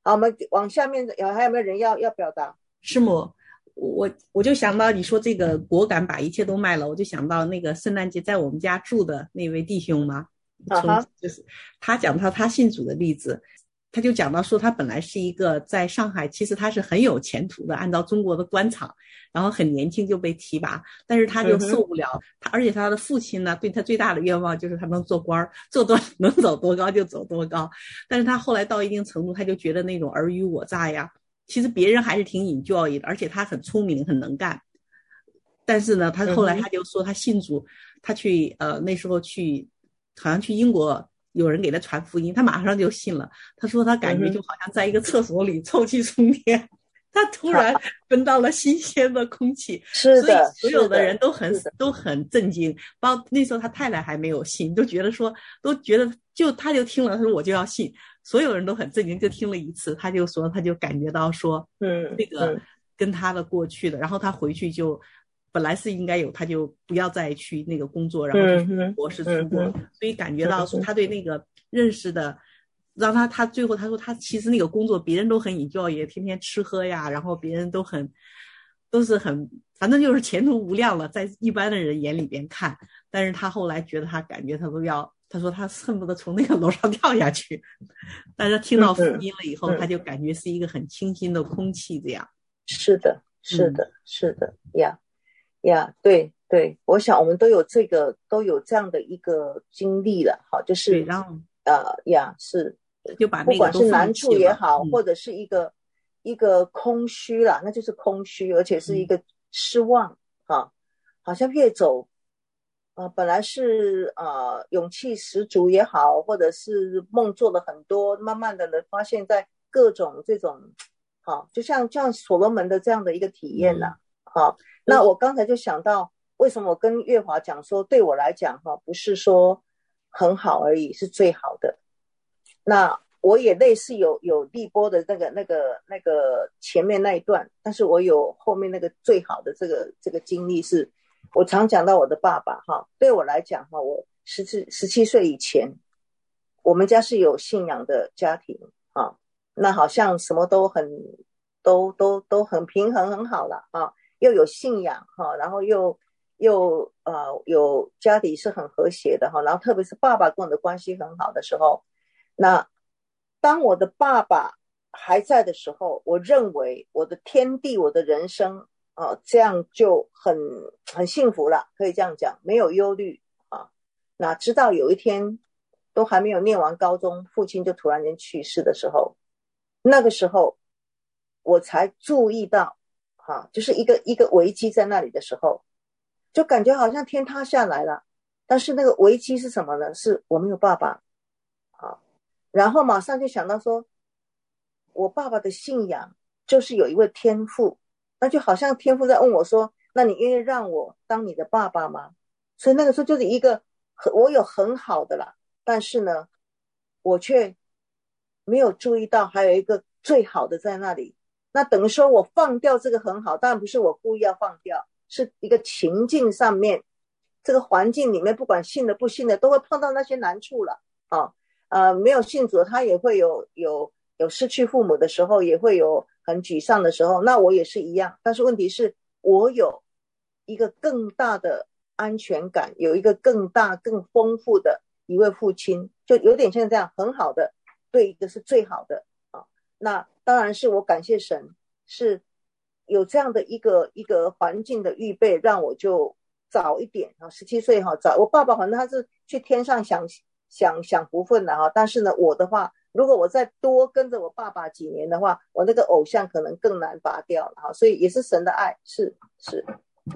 好，我们往下面还有没有人要表达？ 师母，我就想到你说这个果敢把一切都卖了，我就想到那个圣诞节在我们家住的那位弟兄嘛，从啊哈， 就是他讲到他信主的例子，他就讲到说他本来是一个在上海，其实他是很有前途的，按照中国的官场，然后很年轻就被提拔，但是他就嗯哼， 受不了他，而且他的父亲呢对他最大的愿望就是他能做官，做多能走多高就走多高，但是他后来到一定程度，他就觉得那种尔虞我诈呀。其实别人还是挺 enjoy 的，而且他很聪明，很能干。但是呢，他后来他嗯哼， 就说他信主，他去那时候去，好像去英国，有人给他传福音，他马上就信了。他说他感觉就嗯哼， 好像在一个厕所里臭气冲天，他突然好， 闻到了新鲜的空气，所以是的， 所有的人是的，是的， 都很震惊。包括那时候他太太还没有信，都觉得他就听了，他说我就要信，所有人都很震惊，就听了一次，他就说他就感觉到说这个嗯嗯跟他的过去的，然后他回去就本来是应该有，他就不要再去那个工作，然后就去嗯哼， 博士出国， 嗯哼， 所以感觉到嗯哼， 他对那个认识的。让他最后他说他其实那个工作别人都很 enjoy，也天天吃喝呀，然后别人都是很反正就是前途无量了，在一般的人眼里边看，但是他后来觉得他感觉他都要，他说他恨不得从那个楼上跳下去，但是听到福嗯音了以后，他嗯， 就感觉是一个很清新的空气这样。 是的，是嗯， 的，是的呀呀，对对，我想我们都有这样的一个经历了，好，就对， 是然后呀，是他就把不那个都管是难处放弃了。 也好，或嗯者是一个空虚啦，那就是空虚，而且是一嗯个失望啊，好像越走本来是勇气十足也好，或者是梦做了很多，慢慢的呢，发现在各种这种好，就像所罗门的这样的一个体验呐、 嗯， 好，那我刚才就想到，为什么我跟月华讲说，对我来讲哈，不是说很好而已，是最好的。那我也类似有立波的那个前面那一段，但是我有后面那个最好的这个经历是，我常讲到我的爸爸哈，对我来讲哈，我17岁以前，我们家是有信仰的家庭啊，那好像什么都很平衡很好了啊，又有信仰哈，然后又有家里是很和谐的哈，然后特别是爸爸跟我的关系很好的时候。那当我的爸爸还在的时候，我认为我的天地，我的人生这样就很幸福了，可以这样讲，没有忧虑啊。哪知道有一天都还没有念完高中，父亲就突然间去世的时候，那个时候我才注意到，就是一个危机在那里的时候，就感觉好像天塌下来了。但是那个危机是什么呢？是我没有爸爸啊，然后马上就想到说，我爸爸的信仰就是有一位天父，那就好像天父在问我说：“那你愿意让我当你的爸爸吗？”所以那个时候就是一个我有很好的啦，但是呢，我却没有注意到还有一个最好的在那里。那等于说我放掉这个很好，当然不是我故意要放掉，是一个情境上面，这个环境里面，不管信的不信的，都会碰到那些难处了啊。没有信主，他也会有失去父母的时候，也会有很沮丧的时候。那我也是一样，但是问题是，我有一个更大的安全感，有一个更大、更丰富的一位父亲，就有点像这样很好的，对一个是最好的啊。那当然是我感谢神，是有这样的一个环境的预备，让我就早一点啊，17岁哈，早我爸爸反正他是去天上享福分的哈，但是呢，我的话，如果我再多跟着我爸爸几年的话，我那个偶像可能更难拔掉了哈，所以也是神的爱，是，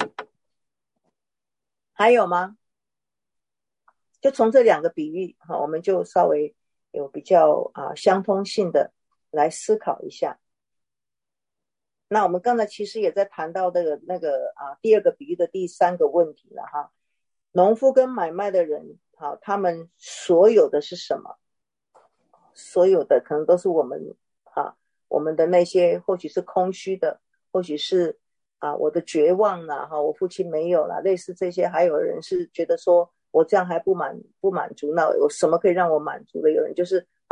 还有吗？就从这两个比喻哈，我们就稍微有比较相通性的来思考一下。那我们刚才其实也在谈到那个第二个比喻的第三个问题了哈，农夫跟买卖的人，好，他们所有的是什么？所有的可能都是我们的那些或许是空虚的，或许是我的绝望啦，我父亲没有了，类似这些，还有人是觉得说我这样还不满足，那有什么可以让我满足的？有人就是好像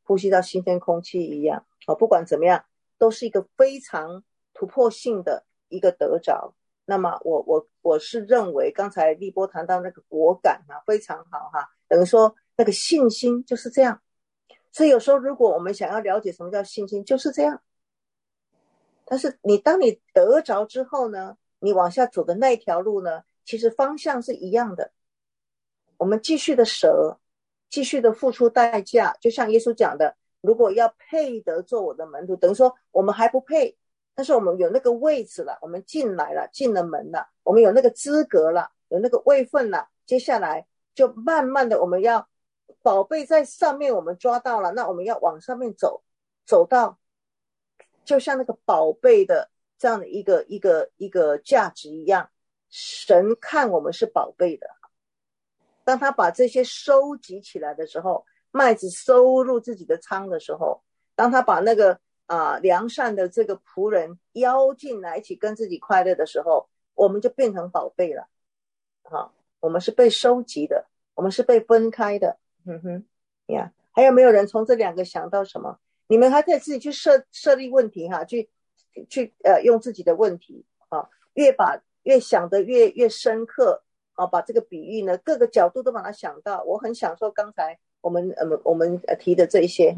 呼吸到新鲜空气一样。不管怎么样，都是一个非常突破性的一个得着。那么我是认为刚才立波谈到那个果敢非常好等于说那个信心就是这样。所以有时候如果我们想要了解什么叫信心，就是这样。但是当你得着之后呢，你往下走的那条路呢，其实方向是一样的。我们继续的舍，继续的付出代价，就像耶稣讲的，如果要配得做我的门徒，等于说我们还不配，但是我们有那个位置了，我们进来了，进了门了，我们有那个资格了，有那个位分了，接下来就慢慢的我们要宝贝在上面，我们抓到了，那我们要往上面走，走到就像那个宝贝的这样的一个价值一样，神看我们是宝贝的。当他把这些收集起来的时候，麦子收入自己的仓的时候，当他把那个良善的这个仆人邀进来一起跟自己快乐的时候，我们就变成宝贝了。我们是被收集的，我们是被分开的。还有没有人从这两个想到什么？你们还可以自己去设立问题去用自己的问题越想得越深刻把这个比喻呢各个角度都把它想到。我很享受刚才我们提的这些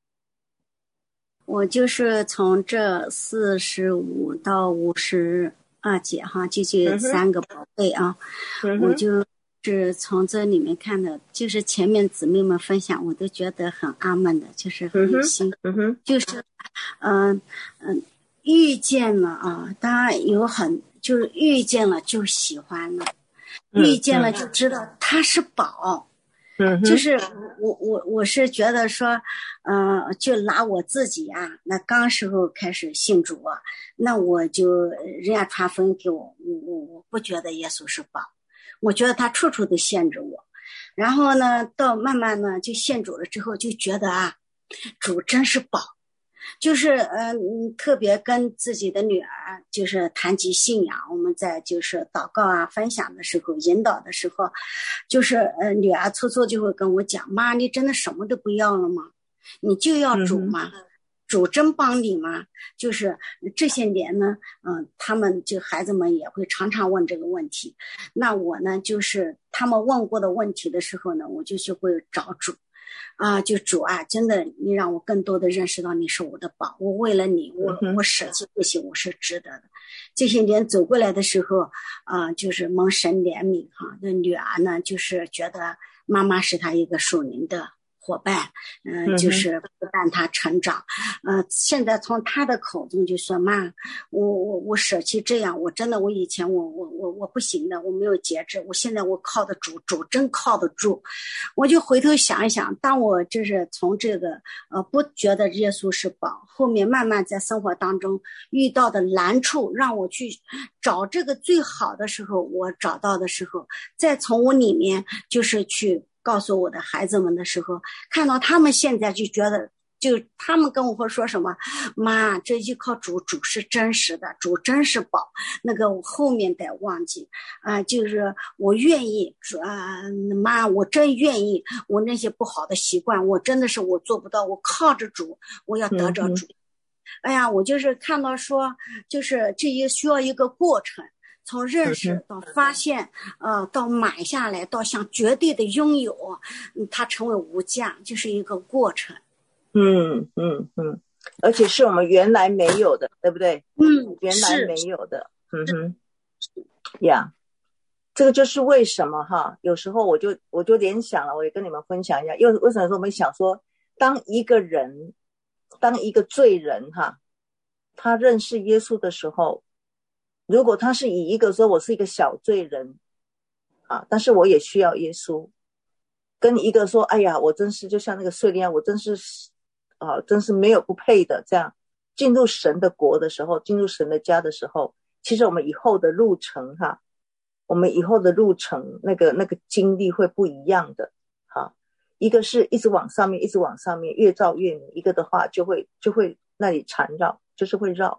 我就是从这45到52节就这3个宝贝我就是从这里面看的，就是前面姊妹们分享，我都觉得很阿闷的，就是很有心，就是遇见了当然就是遇见了就喜欢了，遇见了就知道它是宝。就是我是觉得说就拿我自己那刚时候开始信主那我就人家传福音给我不觉得耶稣是宝，我觉得他处处都限制我。然后呢到慢慢呢就信主了之后，就觉得主真是宝。就是特别跟自己的女儿就是谈及信仰，我们在就是祷告分享的时候，引导的时候，就是女儿粗粗就会跟我讲，妈，你真的什么都不要了吗？你就要主吗？主真帮你吗？就是这些年呢他们就孩子们也会常常问这个问题。那我呢就是他们问过的问题的时候呢，我就会找主就主真的你让我更多的认识到你是我的宝，我为了你我舍弃这些，我是值得的。这些年走过来的时候就是蒙神怜悯那女儿呢就是觉得妈妈是她一个属灵的伙伴就是不但他成长现在从他的口中就说，妈，我舍弃这样，我真的我以前我不行的，我没有节制，我现在我靠得住，主真靠得住。我就回头想一想，当我就是从这个不觉得耶稣是宝，后面慢慢在生活当中遇到的难处，让我去找这个最好的时候，我找到的时候，再从我里面就是去告诉我的孩子们的时候，看到他们现在就觉得，就他们跟我会说什么，妈，这依靠主是真实的，主真是宝，那个我后面得忘记就是我愿意妈，我真愿意，我那些不好的习惯我真的是我做不到，我靠着主，我要得着主哎呀，我就是看到说就是这也需要一个过程，从认识到发现到买下来，到想绝对的拥有它成为无价，就是一个过程而且是我们原来没有的，对不对？原来没有的这个就是为什么有时候我就联想了，我也跟你们分享一下，因为为什么说我们想说，当一个罪人他认识耶稣的时候，如果他是以一个说我是一个小罪人但是我也需要耶稣，跟一个说哎呀我真是就像那个税吏我真是没有不配的，这样进入神的国的时候，进入神的家的时候，其实我们以后的路程那个经历会不一样的一个是一直往上面越照越明，一个的话就会那里缠绕，就是会绕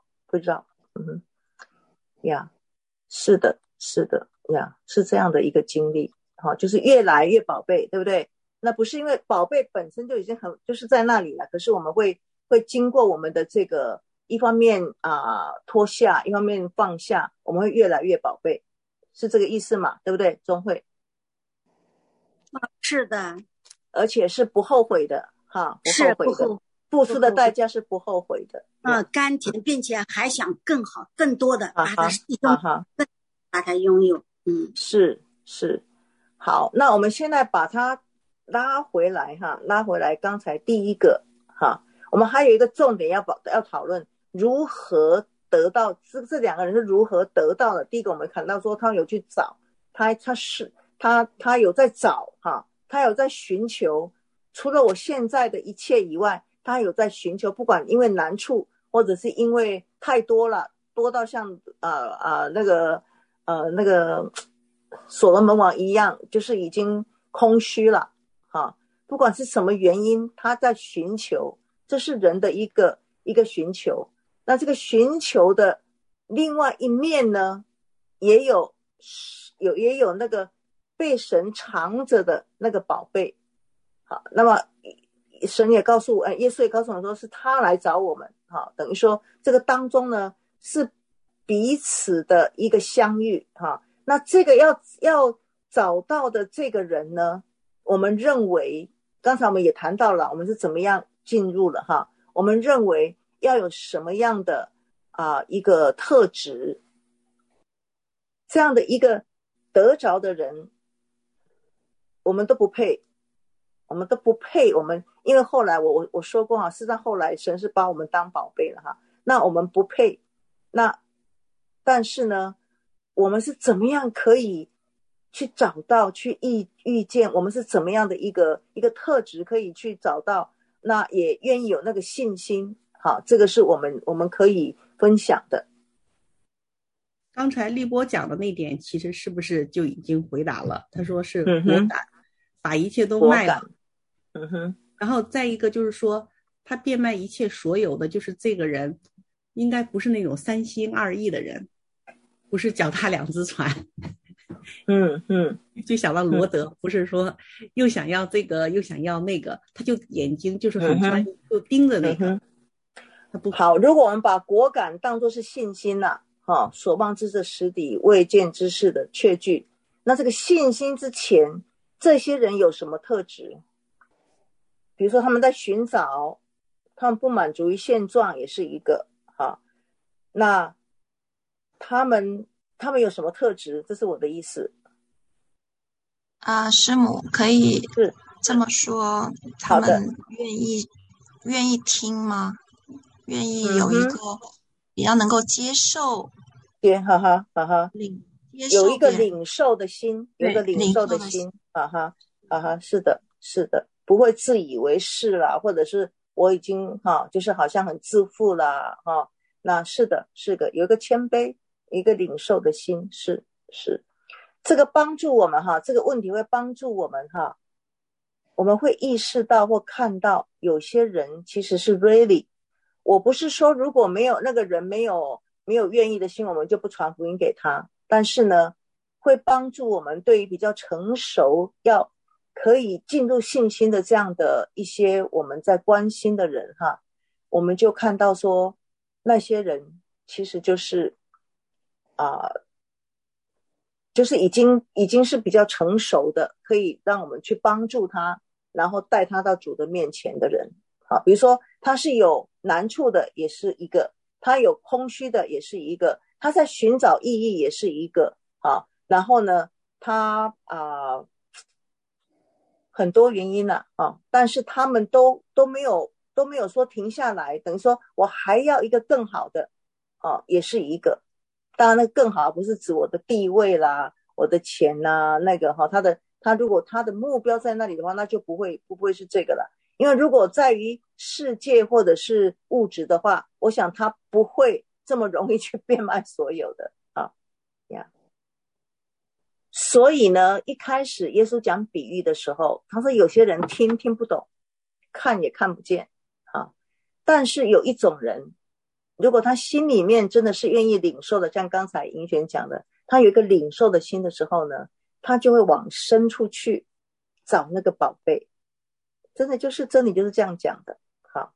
是的是这样的一个经历就是越来越宝贝，对不对？ 那不是因为宝贝本身就已经就是在那里了，可是我们会经过我们的这个一方面脱下，一方面放下，我们会越来越宝贝，是这个意思嘛？对不对？钟慧？ 是的， 而且是不后悔的哈，不后悔的，付出的代价是不后悔的。 甘甜，并且还想更好、更多的把它把它拥有。 是。好，那我们现在把它拉回来哈，拉回来刚才第一个哈，我们还有一个重点要讨论如何得到这两个人是如何得到的。第一个我们看到说他有去找，他有在找哈，他有在寻求，除了我现在的一切以外，他有在寻求，不管因为难处或者是因为太多了，多到像那个所罗门王一样，就是已经空虚了哈。不管是什么原因，他在寻求，这是人的一个寻求。那这个寻求的另外一面呢，也有那个被神藏着的那个宝贝。好，那么神也告诉我，耶稣也告诉我说，是他来找我们。好，等于说这个当中呢，是彼此的一个相遇哈。那这个要找到的这个人呢，我们认为刚才我们也谈到了，我们是怎么样进入了哈。我们认为要有什么样的一个特质，这样的一个得着的人，我们都不配，我们因为后来我说过事实上后来神是把我们当宝贝了哈。那我们不配，那但是呢，我们是怎么样可以去找到去遇见，我们是怎么样的一个特质可以去找到，那也愿意有那个信心。好，这个是我们可以分享的。 刚才立波讲的那点其实是不是就已经回答了？他说是果敢，把一切都卖了。然后再一个就是说他变卖一切所有的，就是这个人应该不是那种三心二意的人，不是脚踏两只船。就想到罗德，不是说又想要这个又想要那个，他就眼睛就是很专一，就盯着那个。 好，如果我们把果敢当作是信心所望之事实底，未见之事的确据，那这个信心之前，这些人有什么特质？比如说他们在寻找，他们不满足于现状也是一个那他们有什么特质？这是我的意思。 师母可以这么说，他们愿意听吗？愿意有一个比较能够接受， 有一个领受的心，有一个领受的心，是的，不会自以为是啦，或者是我已经就是好像很自负啦那是的，有一个谦卑，一个领受的心，是这个帮助我们这个问题会帮助我们我们会意识到或看到有些人其实是 really， 我不是说如果没有那个人没有愿意的心，我们就不传福音给他，但是呢会帮助我们对于比较成熟要可以进入信心的这样的一些我们在关心的人我们就看到说那些人其实就是就是已经是比较成熟的，可以让我们去帮助他，然后带他到主的面前的人。比如说他是有难处的也是一个，他有空虚的也是一个，他在寻找意义也是一个然后呢他很多原因但是他们都没有说停下来，等于说我还要一个更好的也是一个。当然那更好不是指我的地位啦，我的钱啦，那个他如果他的目标在那里的话，那就不会是这个了。因为如果在于世界或者是物质的话，我想他不会这么容易去变卖所有的所以呢一开始耶稣讲比喻的时候，他说有些人听不懂，看也看不见但是有一种人，如果他心里面真的是愿意领受的，像刚才银璇讲的，他有一个领受的心的时候呢，他就会往深处去找那个宝贝真的就是真理就是这样讲的。好，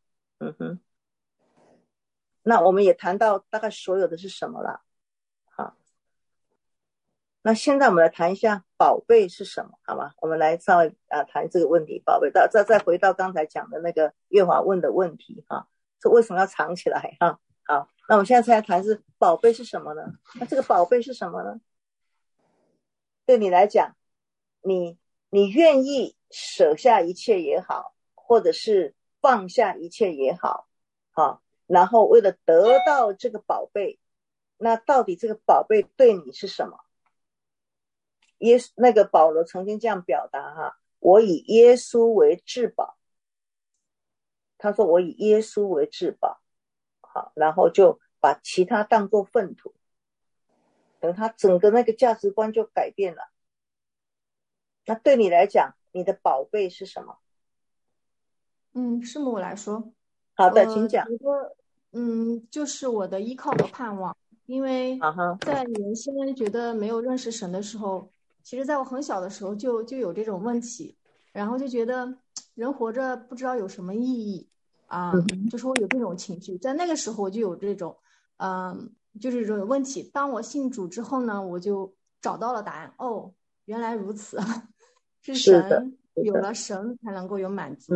那我们也谈到大概所有的是什么了。好，那现在我们来谈一下宝贝是什么，好吗？我们来稍微谈这个问题，宝贝。再回到刚才讲的那个月华问的问题这为什么要藏起来好，那我们现在来谈是宝贝是什么呢？那这个宝贝是什么呢？对你来讲，你愿意舍下一切也好，或者是放下一切也好，然后为了得到这个宝贝，那到底这个宝贝对你是什么？那个保罗曾经这样表达我以耶稣为至宝。他说我以耶稣为至宝。好，然后就把其他当作粪土。等他整个那个价值观就改变了。那对你来讲，你的宝贝是什么？ 师母我来说。 好的，请讲。 就是我的依靠和盼望。因为在原先觉得没有认识神的时候，其实在我很小的时候就有这种问题，然后就觉得人活着不知道有什么意义就是我有这种情绪，在那个时候我就有这种就是这种问题。当我信主之后呢，我就找到了答案。原来如此，是神，有了神才能够有满足。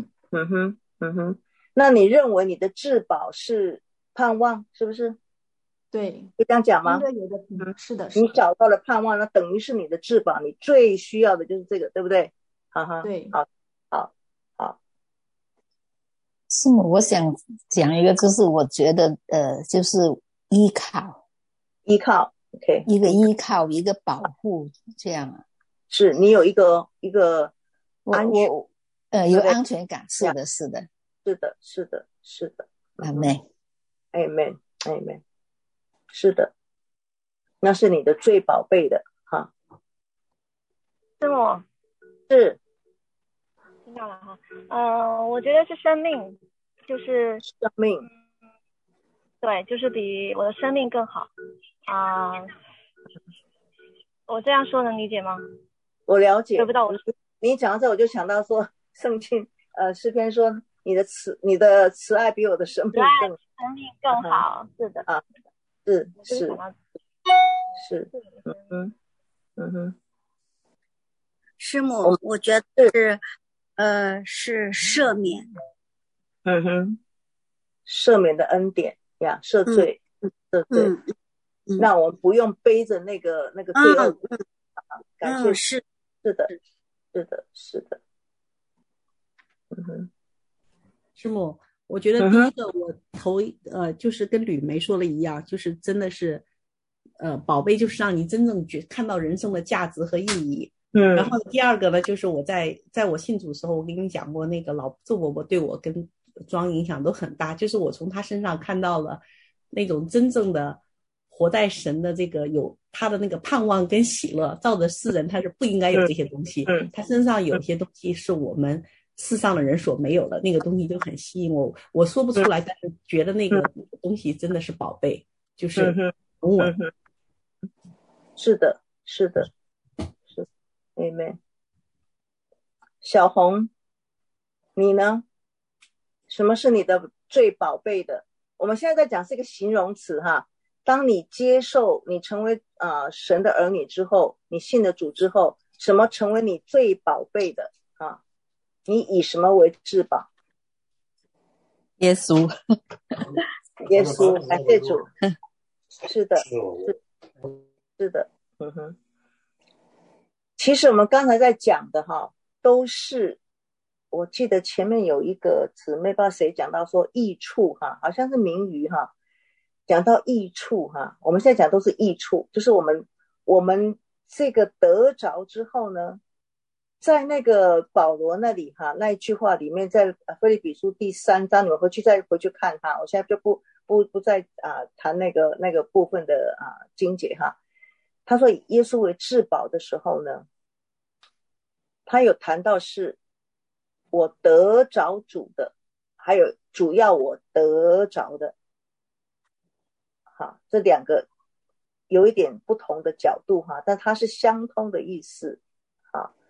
那你认为你的至宝是盼望，是不是？ 对， 会这样讲吗？ 是的， 你找到了盼望，那等于是你的至宝，你最需要的就是这个，对不对？ 对， 好。 是吗？我想讲一个，就是我觉得就是依靠 ，OK， 一个依靠，一个保护，这样是你有一个安全， 有安全感，是的，是的。 Amen，是的，那是你的最宝贝的是我是听到了我觉得是生命，就是生命， 对，就是比我的生命更好我这样说能理解吗？ 我了解， 得不到我你讲到这我就想到说圣经诗篇说你的慈爱比我的生命更好，是的是师母，我觉得是赦免， 赦免的恩典呀，赦罪，那我们不用背着那个罪恶，感谢是的， 师母，我觉得第一个我就是跟吕梅说了一样，就是真的是宝贝就是让你真正看到人生的价值和意义。然后第二个呢，就是我在我信主的时候，我跟你讲过，那个老周伯伯对我跟庄影响都很大，就是我从他身上看到了那种真正的活在神的这个有他的那个盼望跟喜乐，照着世人他是不应该有这些东西，他身上有些东西是我们世上的人所没有的，那个东西就很吸引我说不出来，但是觉得那个东西真的是宝贝，就是懂我。 是的Amen。 小红，你呢？什么是你的最宝贝的？我们现在在讲是一个形容词当你接受你成为神的儿女之后，你信了主之后，什么成为你最宝贝的你以什么为至宝？ 耶稣感谢主。是的其实我们刚才在讲的都是，我记得前面有一个姊妹不知道谁讲到说益处好像是名语讲到益处我们现在讲都是益处，就是我们这个得着之后呢，在那个保罗那里那一句话里面，在腓立比书第3章，你们回去看我现在就不再谈那个部分的经节他说以耶稣为至宝的时候呢，他有谈到是我得着主的，还有主要我得着的这两个有一点不同的角度但它是相通的意思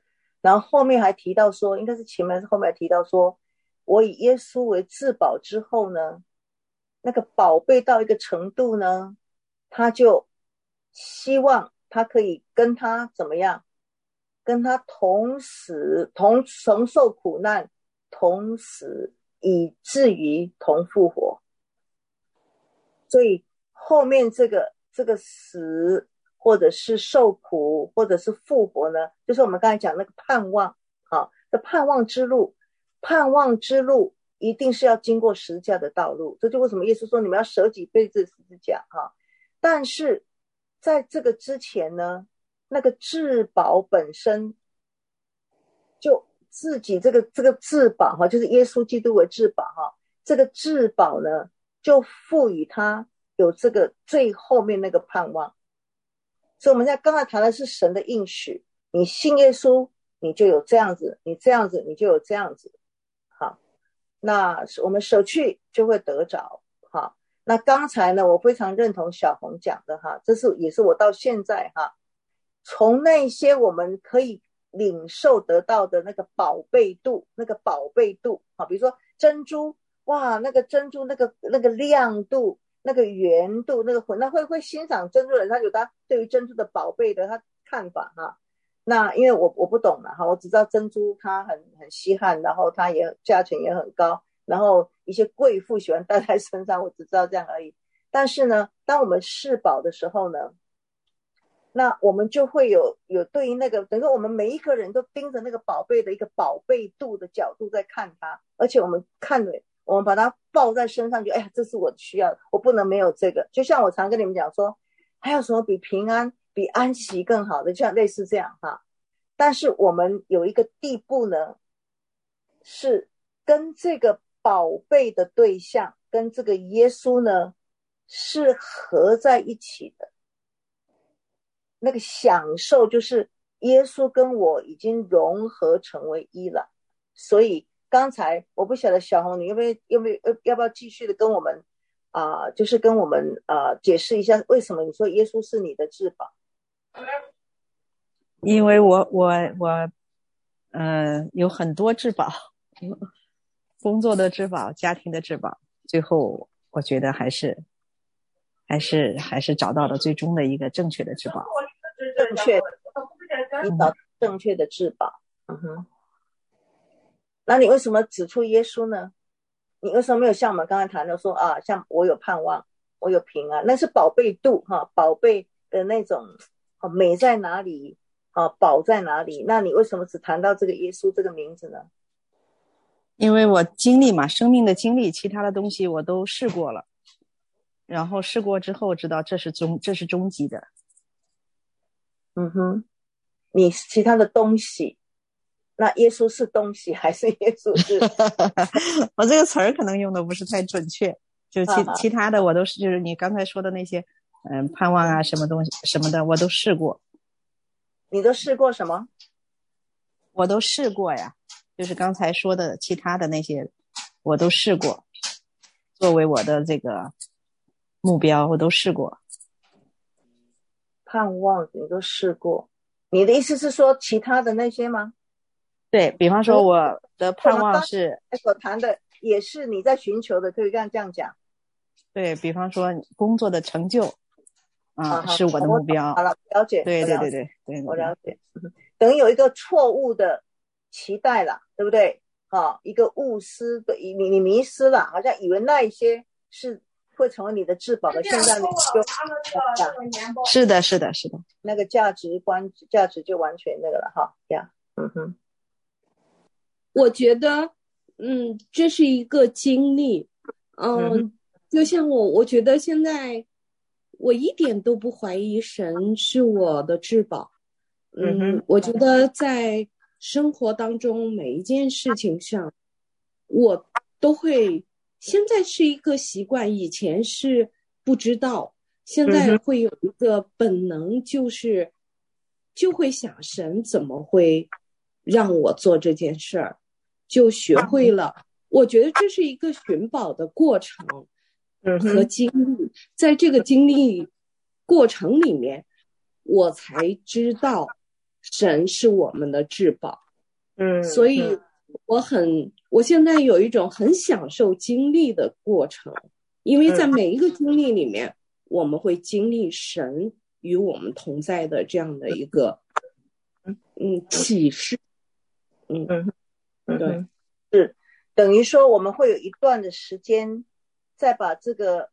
然后后面还提到说，应该是前面还是后面还提到说，我以耶稣为至宝之后呢，那个宝贝到一个程度呢，他就希望他可以跟他怎么样，跟他同死，同受苦难，同死，以至于同复活。所以后面这个死，或者是受苦，或者是复活呢，就是我们刚才讲那个盼望，好，这盼望之路一定是要经过十字架的道路。这就为什么耶稣说你们要舍己背这十字架哈。但是在这个之前呢，那个至宝本身就自己这个至宝哈，就是耶稣基督为至宝哈，这个至宝呢就赋予他有这个最后面那个盼望。所以我们现在刚才谈的是神的应许，你信耶稣你就有这样子，你这样子你就有这样子。好，那我们舍去就会得着。好，那刚才呢我非常认同小红讲的哈，这是也是我到现在哈，从那些我们可以领受得到的那个宝贝度好，比如说珍珠，哇，那个珍珠那个亮度，那个圆度，那个混，那会欣赏珍珠的人，他有他对于珍珠的宝贝的他看法哈。那因为我不懂了哈，我只知道珍珠它很稀罕，然后它也价钱也很高，然后一些贵妇喜欢戴在身上，我只知道这样而已。但是呢，当我们视宝的时候呢，那我们就会有对于那个，等于说我们每一个人都盯着那个宝贝的一个宝贝度的角度在看它，而且我们把它抱在身上，就哎呀，这是我需要的，我不能没有这个。就像我常跟你们讲说，还有什么比平安比安息更好的，就像类似这样哈。但是我们有一个地步呢，是跟这个宝贝的对象跟这个耶稣呢是合在一起的，那个享受就是耶稣跟我已经融合成为一了。所以刚才我不晓得小红你要不要继续的跟我们就是跟我们解释一下为什么你说耶稣是你的至宝。 因为我有很多至宝，工作的至宝，家庭的至宝，最后我觉得还是找到了最终的一个正确的至宝。 你找正确的至宝。那你为什么指出耶稣呢？你为什么没有像我们刚才谈的说像我有盼望，我有平安，那是宝贝度哈，宝贝的那种美在哪里宝在哪里？那你为什么只谈到这个耶稣这个名字呢？ 因为我经历嘛，生命的经历，其他的东西我都试过了，然后试过之后知道这是终极的。 你其他的东西，那耶稣是东西还是耶稣是我这个词儿可能用的不是太准确，就其他的我都是，就是你刚才说的那些盼望啊什么东西什么的我都试过。 你都试过什么？ 我都试过呀，就是刚才说的其他的那些我都试过，作为我的这个目标我都试过。 盼望你都试过，你的意思是说其他的那些吗？ 对，比方说我的盼望是所谈的也是你在寻求的，可以这样讲。 对，比方说工作的成就是我的目标。 好了，了解。 对， 我了解。等于有一个错误的期待了，对不对？一个误失的，你迷失了，好像以为那一些是会成为你的至宝的，现在你就是的， 那个价值就完全那个了哈呀。 我觉得这是一个经历。就像我觉得现在我一点都不怀疑神是我的至宝。我觉得在生活当中每一件事情上我都会，现在是一个习惯，以前是不知道，现在会有一个本能，就会想神怎么会让我做这件事儿，就学会了。我觉得这是一个寻宝的过程和经历，在这个经历过程里面我才知道神是我们的至宝。 所以我现在有一种很享受经历的过程，因为在每一个经历里面，我们会经历神与我们同在的这样的一个启示。对， 是等于说我们会有一段的时间再把这个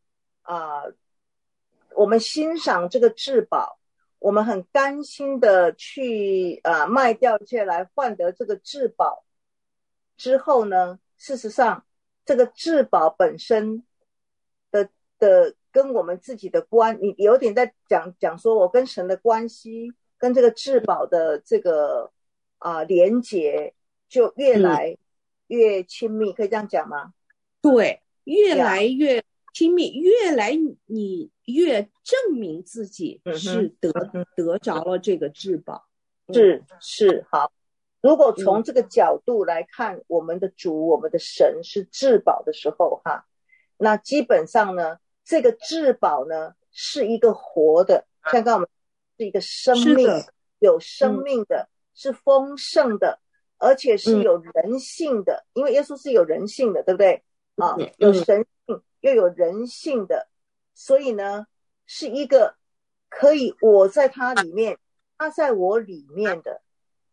我们欣赏这个至宝，我们很甘心的去卖掉一切来换得这个至宝之后呢，事实上这个至宝本身的跟我们自己的你有点在讲说我跟神的关系跟这个至宝的这个连结就越来越亲密，可以这样讲吗？ 对，越来越亲密，越来你越证明自己是得着了这个至宝。 是好。如果从这个角度来看，我们的主我们的神是至宝的时候那基本上呢这个至宝呢是一个活的，像刚刚我们是一个生命，有生命的，是丰盛的，而且是有人性的，因为耶稣是有人性的，对不对有神性又有人性的，所以呢是一个可以我在他里面他在我里面的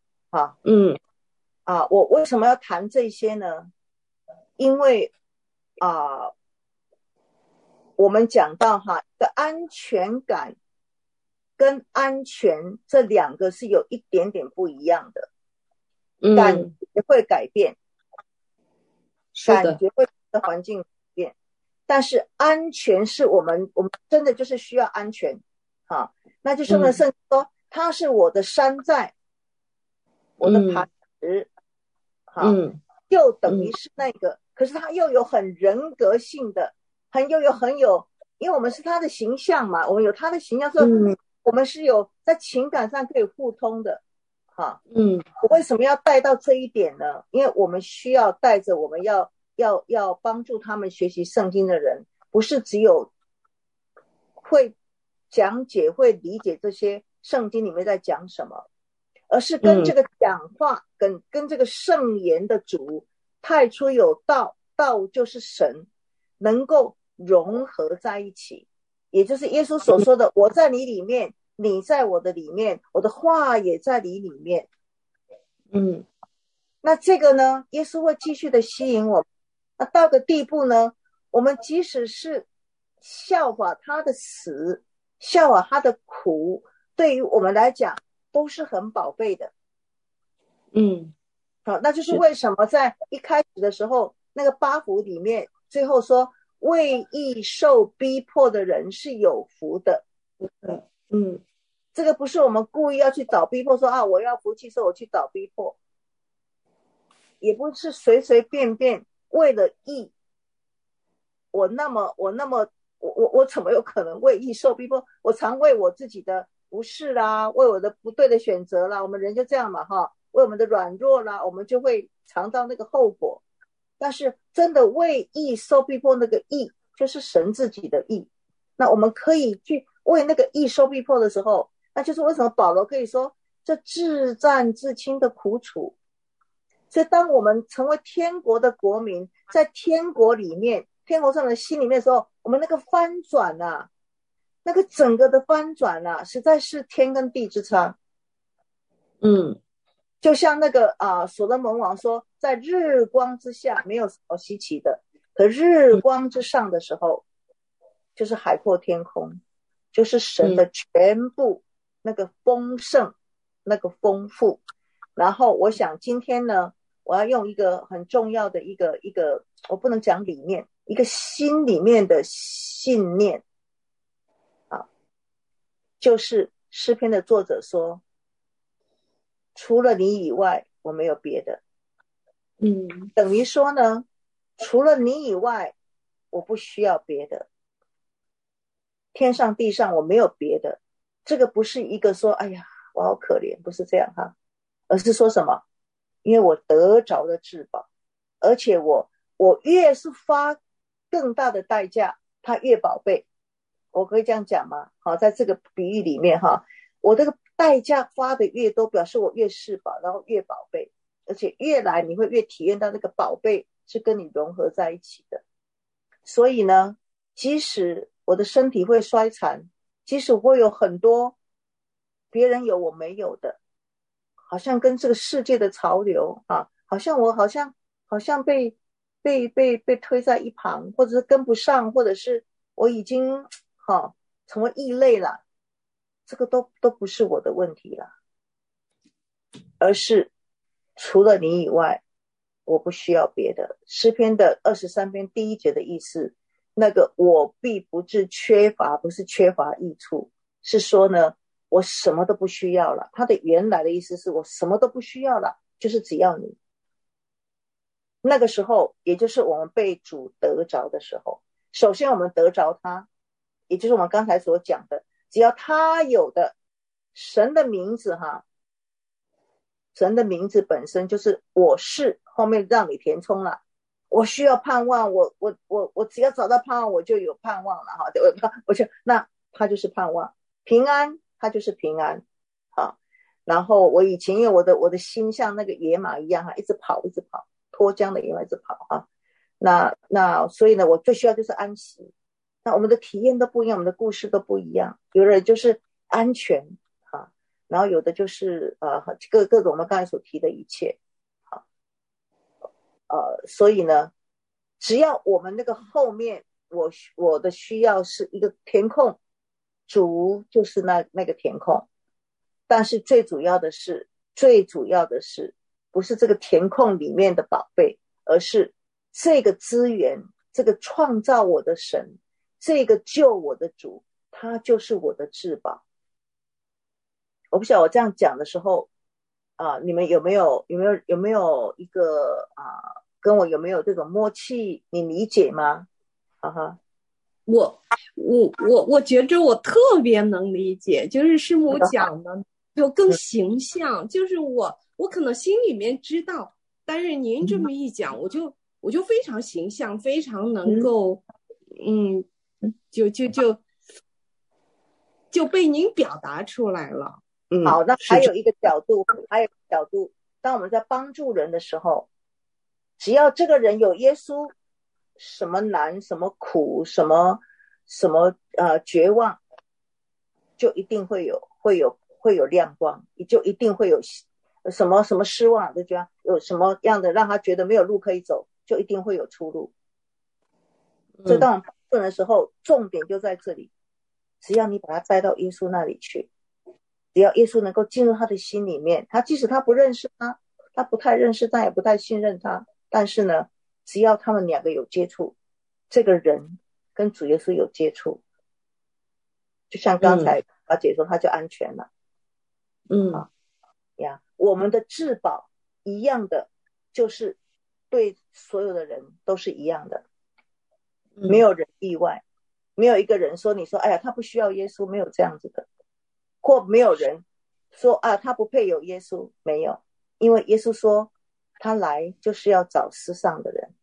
我为什么要谈这些呢？因为我们讲到的安全感跟安全这两个是有一点点不一样的，感觉会改变，感觉会的环境改变，但是安全是我们真的就是需要安全那就是呢圣经说他是我的山寨，我的磐石又等于是那个可是他又有很人格性的很有因为我们是他的形象嘛，我们有他的形象，所以我们是有在情感上可以互通的我为什么要带到这一点呢？因为我们需要带着我们要帮助他们学习圣经的人，不是只有会讲解会理解这些圣经里面在讲什么，而是跟这个讲话跟这个圣言的主太初有道，道就是神，能够融合在一起，也就是耶稣所说的我在你里面，你在我的里面，我的话也在你里面那这个呢耶稣会继续的吸引我们，那到个地步呢，我们即使是效法他的死，效法他的苦，对于我们来讲都是很宝贝的那就是为什么在一开始的时候那个八福里面最后说为义受逼迫的人是有福的这个不是我们故意要去找逼迫说我要福气所以我去找逼迫，也不是随随便便为了义我怎么有可能为义受逼迫？我常为我自己的不是啦，为我的不对的选择啦，我们人就这样嘛为我们的软弱啦，我们就会尝到那个后果。但是真的为义受逼迫，那个义就是神自己的义，那我们可以去为那个义受逼迫的时候，那就是为什么保罗可以说这至暂至轻的苦楚。所以当我们成为天国的国民，在天国里面，天国上的心里面的时候，我们那个翻转那个整个的翻转实在是天跟地之差就像那个所罗门王说在日光之下没有什么稀奇的，可日光之上的时候就是海阔天空，就是神的全部那个丰盛那个丰富。然后我想今天呢我要用一个很重要的一个我不能讲理念，一个心里面的信念就是诗篇的作者说除了你以外我没有别的等于说呢除了你以外我不需要别的，天上地上我没有别的。这个不是一个说哎呀我好可怜，不是这样而是说什么因为我得着了至宝，而且我越是花更大的代价它越宝贝，我可以这样讲吗？在这个比喻里面我这个代价花的越多，表示我越是宝，然后越宝贝。 而且越来你会越体验到那个宝贝是跟你融合在一起的。所以呢，即使我的身体会衰残，即使会有很多别人有我没有的，好像跟这个世界的潮流啊，好像我好像被推在一旁，或者是跟不上，或者是我已经成为异类了，这个都不是我的问题了，而是除了你以外我不需要别的。诗篇的23篇第1节的意思，那个我必不致缺乏，不是缺乏益处，是说呢我什么都不需要了。它的原来的意思是我什么都不需要了，就是只要你。那个时候也就是我们被主得着的时候，首先我们得着他，也就是我们刚才所讲的，只要他有的神的名字神的名字本身就是我是，后面让你填充了，我需要盼望，我只要找到盼望我就有盼望了那他就是盼望。平安他就是平安。然后我以前因为我的心像那个野马一样一直跑脱缰的野马一直跑那所以呢我最需要就是安息。那我们的体验都不一样，我们的故事都不一样，有的人就是安全然后有的就是各种我们刚才所提的一切所以呢只要我们那个后面我的需要是一个填空，主就是那个填空，但是最主要的是不是这个填空里面的宝贝，而是这个资源，这个创造我的神，这个救我的主，他就是我的至宝。我不晓得我这样讲的时候你们有没有一个跟我有没有这种默契，你理解吗？ 我觉着我特别能理解，就是师母讲的就更形象，就是我可能心里面知道，但是您这么一讲，我就非常形象，非常能够就被您表达出来了。 好，那还有一个角度，当我们在帮助人的时候，只要这个人有耶稣，什么难什么苦什么绝望，就一定会有亮光，就一定会有什么失望，就觉得有什么样的让他觉得没有路可以走，就一定会有出路。所以当我们帮助人的时候，重点就在这里，只要你把他带到耶稣那里去，只要耶稣能够进入他的心里面，他即使他不认识他不太认识他，也不太信任他，但是呢只要他们两个有接触，这个人跟主耶稣有接触，就像刚才阿姐说他就安全了。我们的至宝一样的，就是对所有的人都是一样的，没有人例外，没有一个人说你说哎呀他不需要耶稣，没有这样子的，或没有人说他不配有耶稣，没有，因为耶稣说他来就是要找世上的人。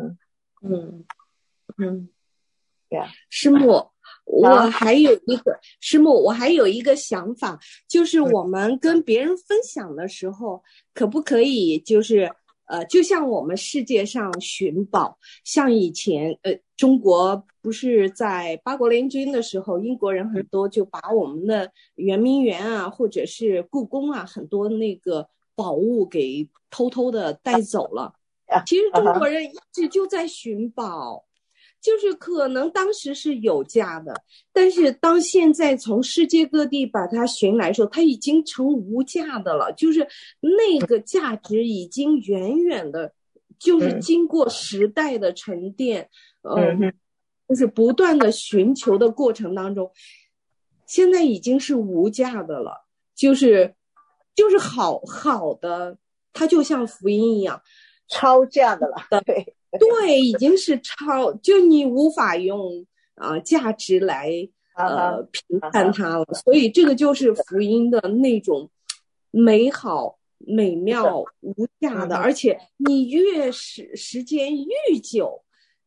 师母，我还有一个想法，就是我们跟别人分享的时候，可不可以就是就像我们世界上寻宝，像以前中国不是在八国联军的时候，英国人很多就把我们的圆明园或者是故宫很多那个宝物给偷偷的带走了。其实中国人一直就在寻宝，就是可能当时是有价的，但是当现在从世界各地把它寻来的时候，它已经成无价的了，就是那个价值已经远远的，就是经过时代的沉淀，就是不断的寻求的过程当中，现在已经是无价的了，就是好的，它就像福音一样， 超价的了。 对，已经是就你无法用价值来评判它了，所以这个就是福音的那种美好、美妙、无价的，而且你越时间愈久，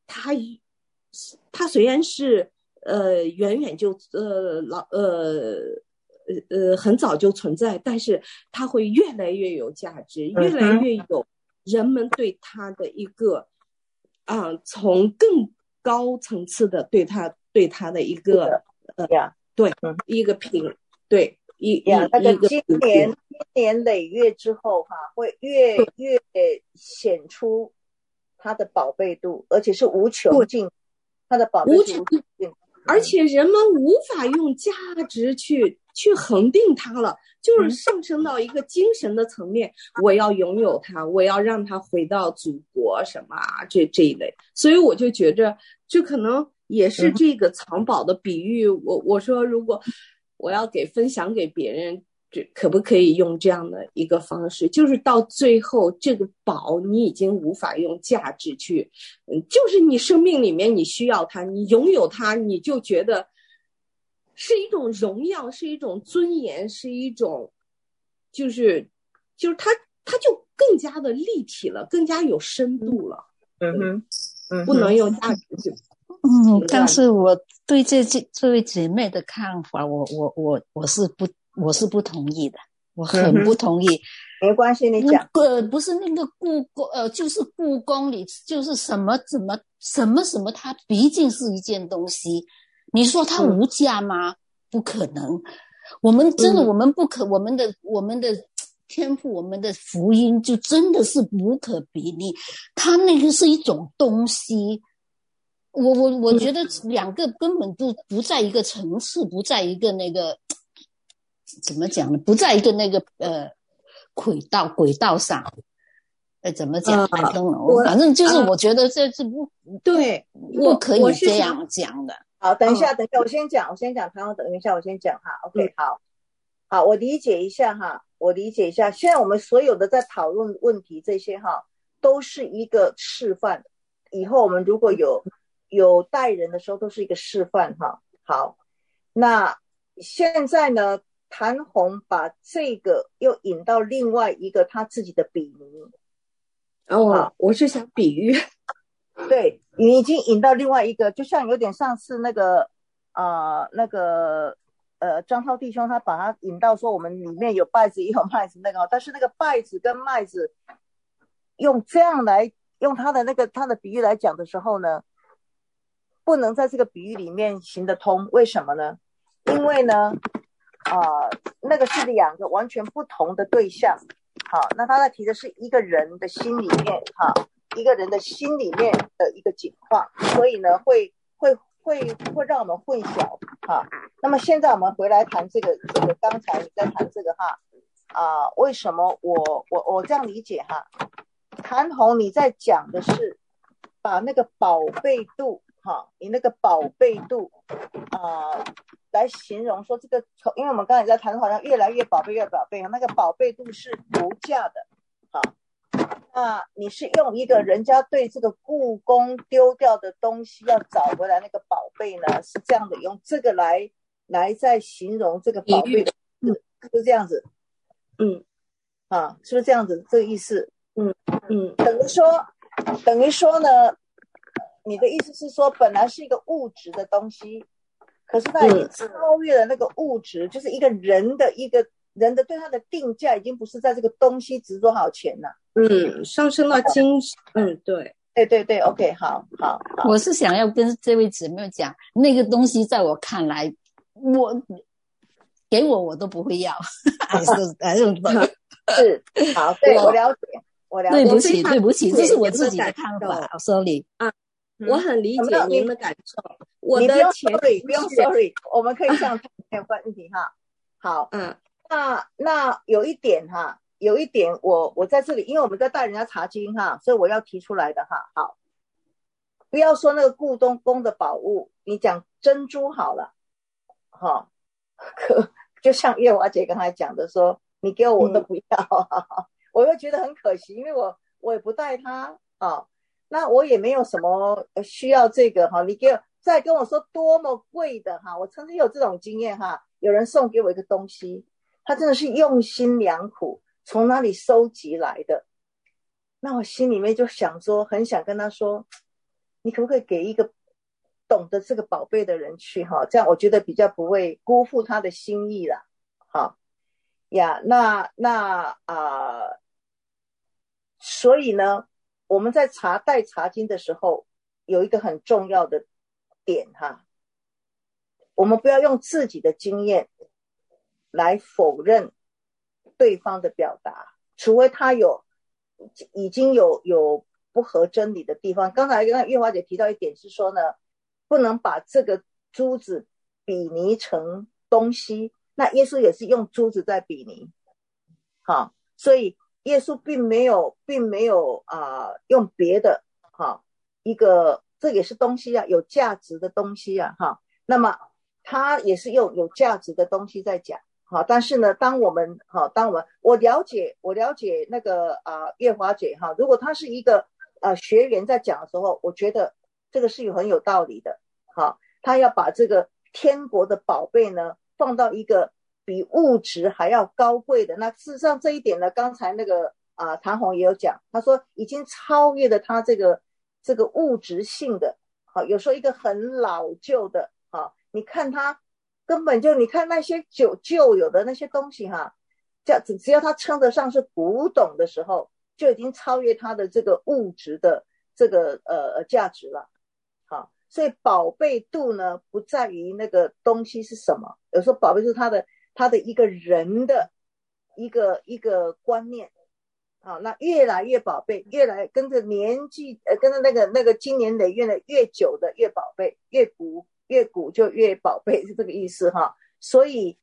它虽然是远远就很早就存在，但是它会越来越有价值，越来越有人们对它的一个从更高层次的对它的一个对一个对那个经年累月之后会越显出它的宝贝度，而且是无穷尽，它的宝贝是无穷尽， 而且人们无法用价值去恒定它了，就是上升到一个精神的层面，我要拥有它，我要让它回到祖国什么这一类。所以我就觉着这可能也是这个藏宝的比喻。我说如果我要分享给别人，可不可以用这样的一个方式，就是到最后这个宝你已经无法用价值去就是你生命里面你需要它，你拥有它，你就觉得是一种荣耀，是一种尊严，是一种就是它就更加的立体了，更加有深度了。不能用价值去但是我对这位姐妹的看法，我是不同意的，我很不同意。 没关系，你讲。 不是那个故宫，就是故宫里就是什么，它毕竟是一件东西。你说它无价吗？不可能。我们真的，我们的天赋，我们的福音就真的是无可比拟。它那个是一种东西。我觉得两个根本不在一个层次，不在一个那个怎么讲呢？不在一个那个轨道上。怎么讲？反正就是我觉得这是不可以这样讲的。 好，等一下，我先讲，唐总，等一下，我先讲哈。OK， 好，我理解一下哈，现在我们所有的在讨论问题这些哈，都是一个示范。以后我们如果有带人的时候，都是一个示范哈。好，那现在呢，谭红把这个又引到另外一个他自己的比喻。 我是想比喻。 对，你已经引到另外一个，就像有点上次那个张涛弟兄他把他引到说我们里面有稗子也有麦子那个，但是那个稗子跟麦子用这样来用他的比喻来讲的时候呢，不能在这个比喻里面行得通。为什么呢？因为呢那个是两个完全不同的对象。好，那他在提的是一个人的心里面一个人的心里面的一个情况，所以呢会让我们混淆那么现在我们回来谈这个刚才你在谈这个为什么我这样理解谭红你在讲的是把那个宝贝度你那个宝贝度来形容说这个，因为我们刚才在谈好像越来越宝贝那个宝贝度是无价的。那你是用一个人家对这个故宫丢掉的东西要找回来那个宝贝呢，是这样的，用这个来再形容这个宝贝的，是不是这样子？是不是这样子这个意思？等于说呢，你的意思是说本来是一个物质的东西，可是它已经超越了那个物质，就是一个人的对它的定价已经不是在这个东西值多少钱了， 上升到精神。 对 OK， 好。 我是想要跟这位姊妹讲，那个东西在我看来，给我都不会要。还是好，对，我了解。 对不起，这是我自己的看法。Sorry 我很理解您的感受。 你不用 sorry， 我们可以上没有问题好，那有一点我在这里，因为我们在带人家查经所以我要提出来的好，不要说那个故宫的宝物，你讲珍珠好了就像月华姐刚才讲的说，你给我都不要我又觉得很可惜，因为我也不带它那我也没有什么需要这个你再跟我说多么贵的我曾经有这种经验有人送给我一个东西，他真的是用心良苦，从哪里收集来的，那我心里面就想说，很想跟他说，你可不可以给一个懂得这个宝贝的人去这样我觉得比较不会辜负他的心意啦好呀，所以呢，我们在带查经的时候，有一个很重要的点哈，我们不要用自己的经验来否认对方的表达，除非他已经有不合真理的地方。刚才月华姐提到一点是说呢，不能把这个珠子比拟成东西，那耶稣也是用珠子在比拟，好，所以耶稣并没有用别的一个，这也是东西啊，有价值的东西啊那么他也是用有价值的东西在讲但是呢，当我我了解那个月华姐如果他是一个学员在讲的时候，我觉得这个是很有道理的他要把这个天国的宝贝呢放到一个比物质还要高贵的，那事实上这一点呢，刚才那个谭红也有讲，他说已经超越了他这个物质性的有时候一个很老旧的你看他根本就你看那些旧有的那些东西只要他称得上是古董的时候，就已经超越他的这个物质的这个价值了所以宝贝度呢不在于那个东西是什么，有时候宝贝是他的一个人的一个观念那越来越宝贝，越来跟着年纪跟着那个经年累月的越久的越宝贝，越古就越宝贝，是这个意思所以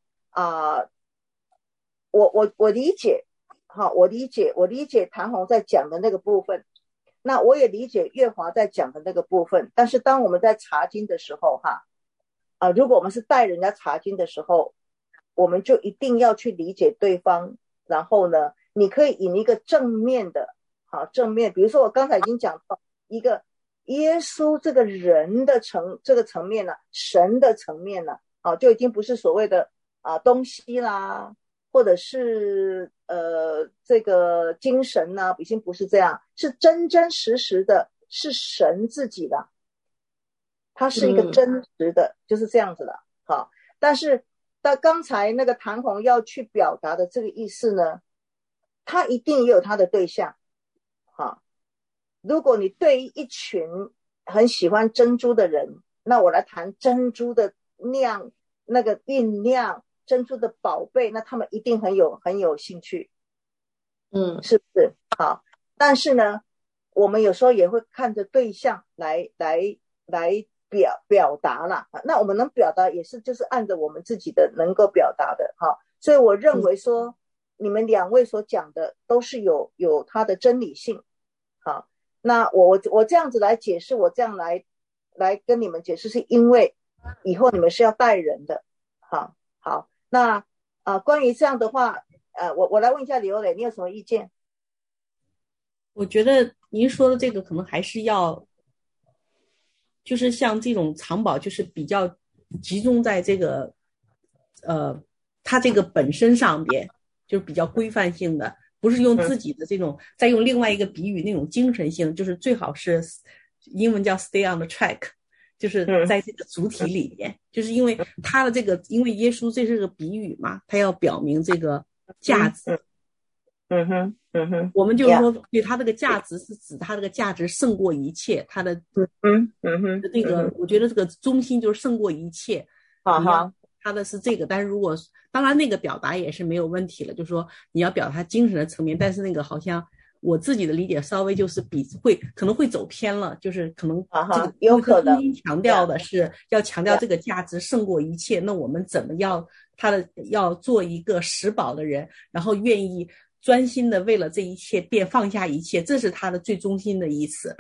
我理解我理解谭红在讲的那个部分，那我也理解月华在讲的那个部分，但是当我们在查经的时候如果我们是带人家查经的时候，我们就一定要去理解对方，然后呢你可以以一个正面的正面，比如说我刚才已经讲到一个耶稣这个人的这个层面了，神的层面了就已经不是所谓的东西啦，或者是这个精神呢已经不是这样，是真真实实的，是神自己的，它是一个真实的就是这样子的但是到刚才那个谭红要去表达的这个意思呢，他一定也有他的对象如果你对于一群很喜欢珍珠的人，那我来谈珍珠的酿，那个酝酿珍珠的宝贝，那他们一定很有兴趣是不是但是呢我们有时候也会看着对象来表达啦，那我们能表达也是就是按着我们自己的能够表达的所以我认为说你们两位所讲的都是有它的真理性那我这样子来解释，我这样来跟你们解释，是因为以后你们是要带人的好那关于这样的话我来问一下李欧磊，你有什么意见？ 我觉得您说的这个可能还是要就是像这种藏宝就是比较集中在这个它这个本身上边，就是比较规范性的，不是用自己的这种再用另外一个比喻那种精神性，就是最好是英文叫 stay on the track， 就是在这个主体里面就是因为他的这个因为耶稣这是个比喻嘛，他要表明这个价值我们就是说对他这个价值是指他这个价值胜过一切，他的那个我觉得这个中心就是胜过一切他的是这个，但是如果当然那个表达也是没有问题了，就是说你要表达精神的层面，但是那个好像我自己的理解稍微就是可能会走偏了，就是可能这个有可能强调的是要强调这个价值胜过一切，那我们怎么要做一个拾宝的人，然后愿意专心的为了这一切便放下一切，这是他的最中心的意思。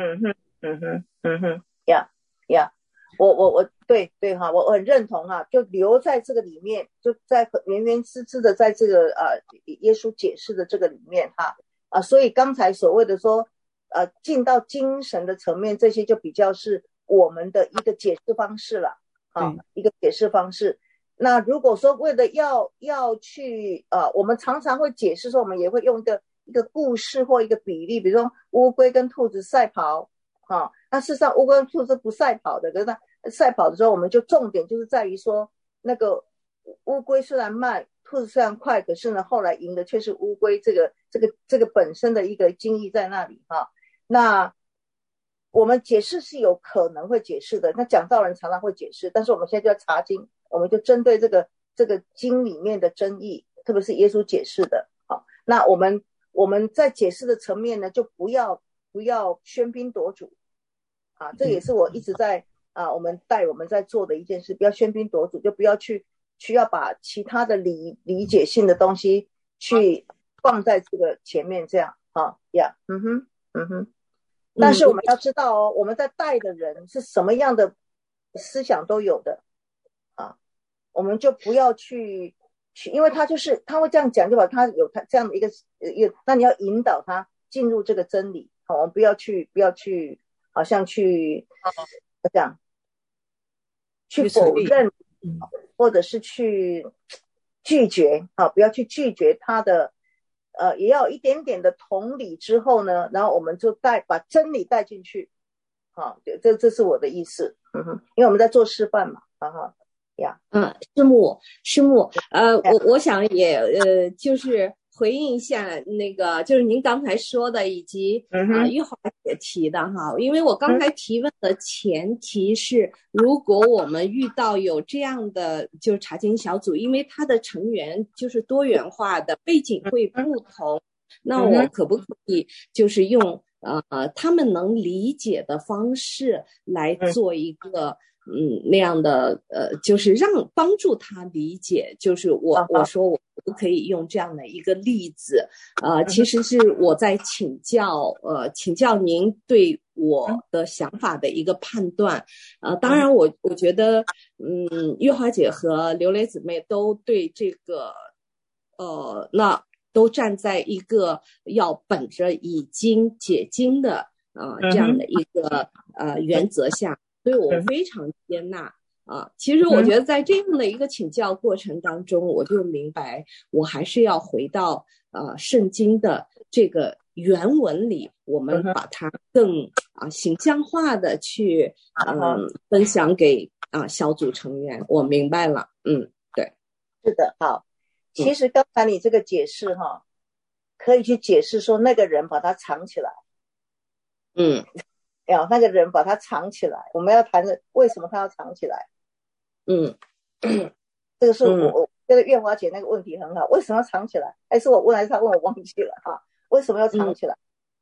我对我很认同就留在这个里面，就在原原汁汁的在这个耶稣解释的这个里面所以刚才所谓的说进到精神的层面，这些就比较是我们的一个解释方式了一个解释方式。那如果说为了要去我们常常会解释说，我们也会用一个故事或一个比例，比如说乌龟跟兔子赛跑那事实上乌龟跟兔子不赛跑的，可是赛跑的时候我们就重点就是在于说那个乌龟虽然慢， 兔子虽然快，可是呢，后来赢的却是乌龟，这个本身的一个精义在那里哈。那我们解释是有可能会解释的，那讲道人常常会解释，但是我们现在就要查经，我们就针对这个经里面的争议，特别是耶稣解释的。好，那我们在解释的层面呢，就不要喧宾夺主啊，这也是我一直在我们在做的一件事，不要喧宾夺主，就不要去要把其他的理解性的东西去放在这个前面，这样啊呀，但是我们要知道哦，我们在带的人是什么样的思想都有的啊，我们就不要去，因为他会这样讲，就把他有他这样的一个，那你要引导他进入这个真理，好，我们不要去好像去这样去否认，或者是去拒绝啊，不要去拒绝他的。也要有一点点的同理之后呢，然后我们就把真理带进去，这是我的意思，因为我们在做示范嘛，呀， 师母，我想也就是回应一下那个，就是您刚才说的，以及玉华姐提的哈，因为我刚才提问的前提是，如果我们遇到有这样的就是查经小组，因为它的成员就是多元化的，背景会不同，那我可不可以就是用他们能理解的方式来做一个那样的就是帮助他理解，就是我说我不可以用这样的一个例子，其实是我在请教您对我的想法的一个判断，当然我觉得玉华姐和刘蕾姊妹都对这个那都站在一个要本着以经解经的这样的一个原则下，所以我非常接纳其实我觉得在这样的一个请教过程当中，我就明白我还是要回到圣经的这个原文里，我们把它更形象化的去分享给小组成员。我明白了，对， 是的，好。其实刚才你这个解释可以去解释说那个人把它藏起来，那个人把它藏起来，我们要谈的为什么他要藏起来，这个是我觉得月华姐那个问题很好，为什么要藏起来？还是我问还是他问我忘记了为什么要藏起来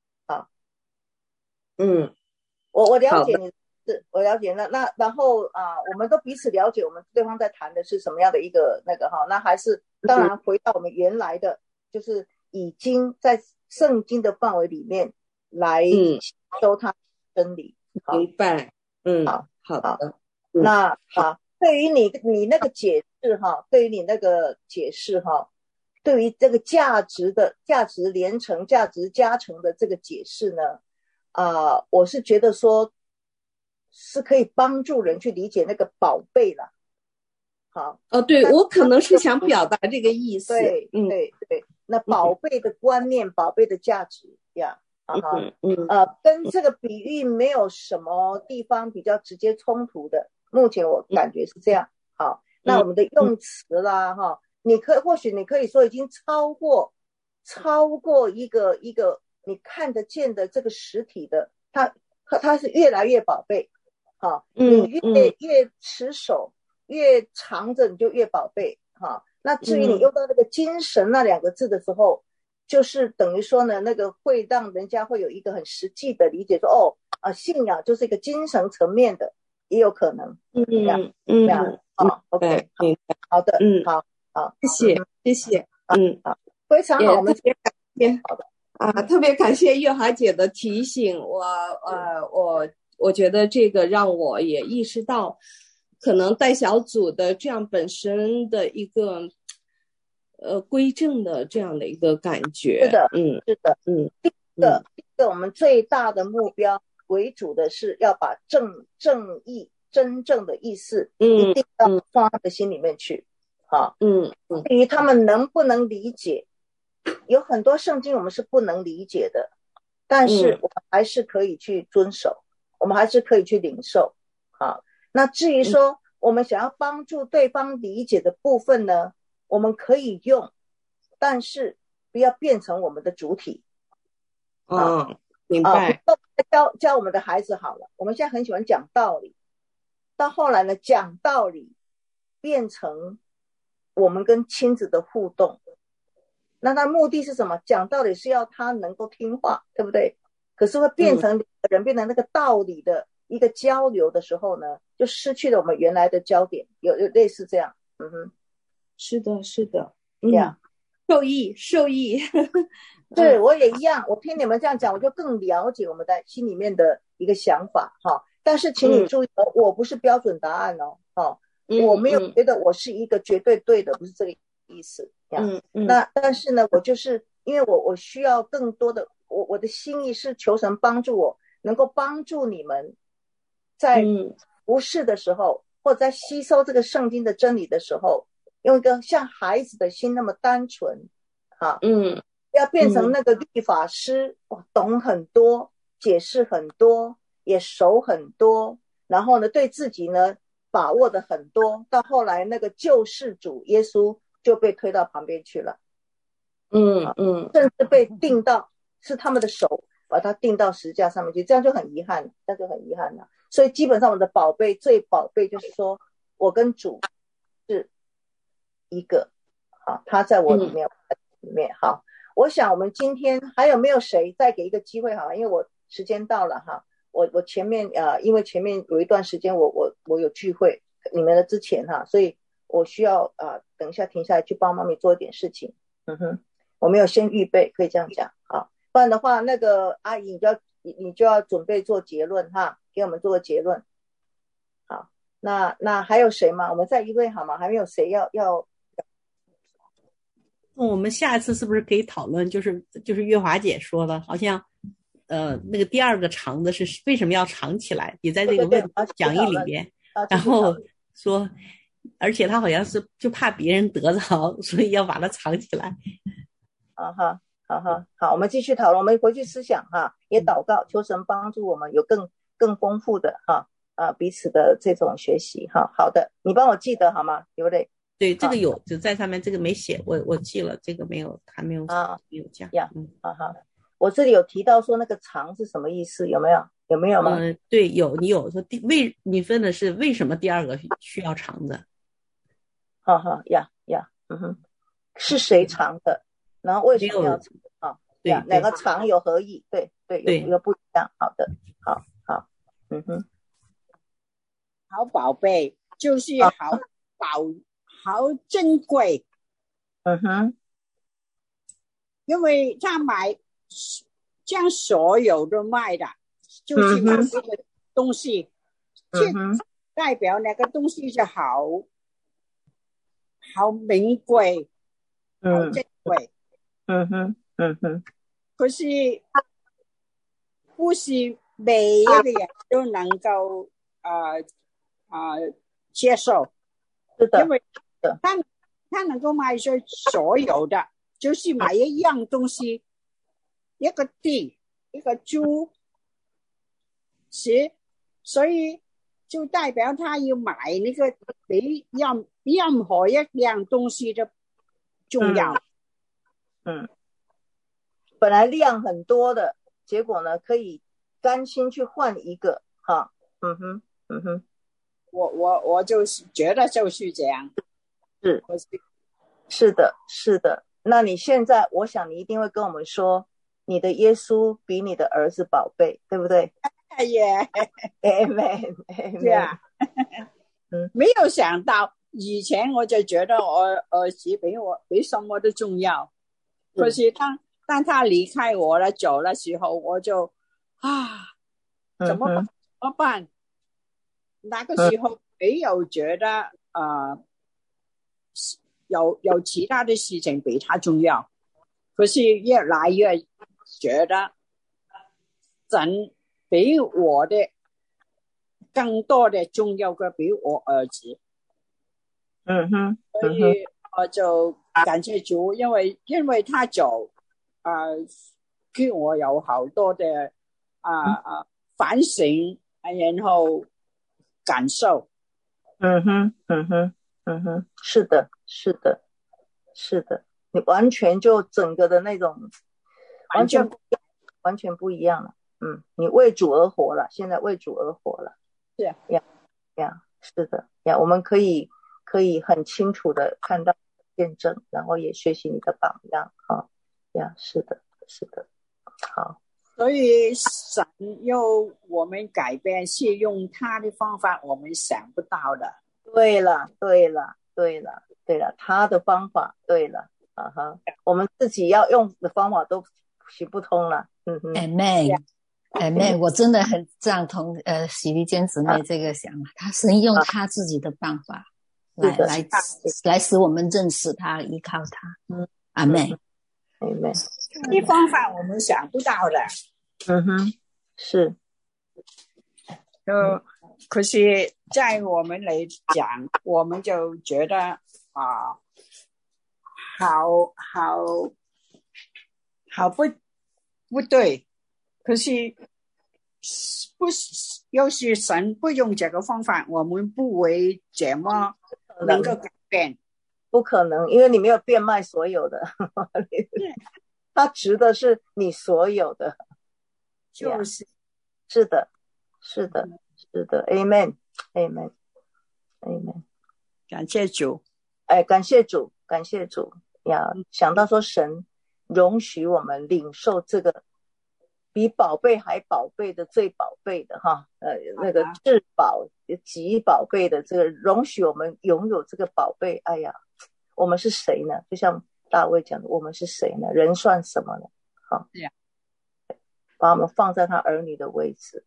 我了解你我了解那然后我们都彼此了解我们对方在谈的是什么样的一个那个那还是当然回到我们原来的就是已经在圣经的范围里面来收它真理， 明白，好的， 那对于你那个解释对于你那个解释对于这个价值连乘价值加成的这个解释呢我是觉得说是可以帮助人去理解那个宝贝啦。 对，我可能是想表达这个意思。 对，那宝贝的观念，宝贝的价值呀，跟这个比喻没有什么地方比较直接冲突的，目前我感觉是这样。好，那我们的用词啦，或许你可以说已经超过一个你看得见的这个实体的，它是越来越宝贝。你越持守越长着你就越宝贝那至于你用到那个精神那两个字的时候，就是等于说呢，那个会让人家会有一个很实际的理解说信仰就是一个精神层面的，也有可能OK 好的好谢谢非常好，我们特别感谢月华姐的提醒，我觉得这个让我也意识到可能带小组的这样本身的一个归正的这样的一个感觉。 是的第一个我们最大的目标为主的是要把正义真正的意思一定要放他的心里面去至于他们能不能理解，有很多圣经我们是不能理解的，但是我们还是可以去遵守，我们还是可以去领受那至于说我们想要帮助对方理解的部分呢， 我们可以用，但是不要变成我们的主体。 明白。 教我们的孩子好了，我们现在很喜欢讲道理，到后来呢，讲道理变成我们跟亲子的互动。那他目的是什么？讲道理是要他能够听话，对不对？可是会变成人变成那个道理的一个交流的时候呢，就失去了我们原来的焦点，有类似这样。 是的，是的，受益。 对，我也一样。我听你们这样讲，我就更了解我们的心里面的一个想法哈。但是请你注意，我不是标准答案哦。我没有觉得我是一个绝对对的，不是这个意思。那但是呢，我就是因为我需要更多的，我的心意是求神帮助我，能够帮助你们在不是的时候，或者在吸收这个圣经的真理的时候，用一个像孩子的心那么单纯要变成那个律法师，懂很多，解释很多，也熟很多，然后呢，对自己呢把握的很多，到后来那个救世主耶稣就被推到旁边去了，甚至被钉到，是他们的手把他钉到十字架上面去，这样就很遗憾了。所以基本上我的宝贝，最宝贝就是说，我跟主是一个，他在我里面，我在里面，好。我想我们今天还有没有谁再给一个机会好，因为我时间到了哈，我前面因为前面有一段时间我有聚会，你们的之前哈，所以我需要等一下停下来去帮妈咪做一点事情。我没有先预备，可以这样讲啊，不然的话那个阿姨你就要准备做结论哈，给我们做个结论。好，那还有谁吗？我们再一位好吗？还没有谁要我们下一次是不是可以讨论？就是月华姐说的，好像那个第二个肠子是为什么要藏起来？也在这个讲义里边，然后说，而且他好像是就怕别人得着，所以要把它藏起来。 好，我们继续讨论，我们回去思想哈，也祷告，求神帮助我们有更丰富的彼此的这种学习哈。好的，你帮我记得好吗？对不对？ 对，这个有就在上面，这个没写，我记了，这个没有，还没有讲。 我这里有提到说那个藏是什么意思，有没有吗？ 对，你有说你分的是为什么第二个需要藏的？ 是谁藏的？然后为什么要藏？ 对， 两个藏有何意？对，有不一样。好的，好， 好宝贝就是好珍贵，因为他买将所有都卖的，就是买这个东西，就代表那个东西就好名贵，好珍贵，可是不是每一个人都能够接受，因为他能够买所有的，就是买一样东西，一个地，一个猪，所以就代表他要买那个比任何一样东西的重要。 本来量很多的，结果呢可以甘心去换一个哈。 我就是觉得就是这样。 是的。那你现在，我想你一定会跟我们说，你的耶稣比你的儿子宝贝，对不对？Amen。 没有想到，以前我就觉得我儿子比什么都重要，可是当他离开我了走的时候，我就怎么办？那个时候没有觉得有其他的事情比他重要，可是越来越觉得神比我的更多的重要的比我儿子。所以我就感谢主，因为他走给我有好多的反省，然后感受。 是的。 是的，你完全就整个的那种完全不一样了。你为主而活了，现在为主而活了。 是呀，是的呀，我们可以很清楚的看到见证，然后也学习你的榜样呀，是的，好。 所以神要我们改变，是用他的方法，我们想不到的。 对了，他的方法，对了，我们自己要用的方法都行不通了。 Amen，我真的很赞同喜利坚姊妹这个想法，他神用他自己的办法来使我们认识他，依靠他。Amen。 这方法我们想不到的。 是。 可是在我们来讲，我们就觉得好不对。可是要是神不用这个方法，我们不会怎么能够改变。 不可能，因为你没有变卖所有的。他值的是你所有的。 就是是的 Amen。 感谢主。 感谢主呀！想到说神容许我们领受这个比宝贝还宝贝的最宝贝的那个至宝极宝贝的，这个容许我们拥有这个宝贝。哎呀，我们是谁呢？就像大卫讲的，我们是谁呢？人算什么呢？把我们放在他儿女的位置。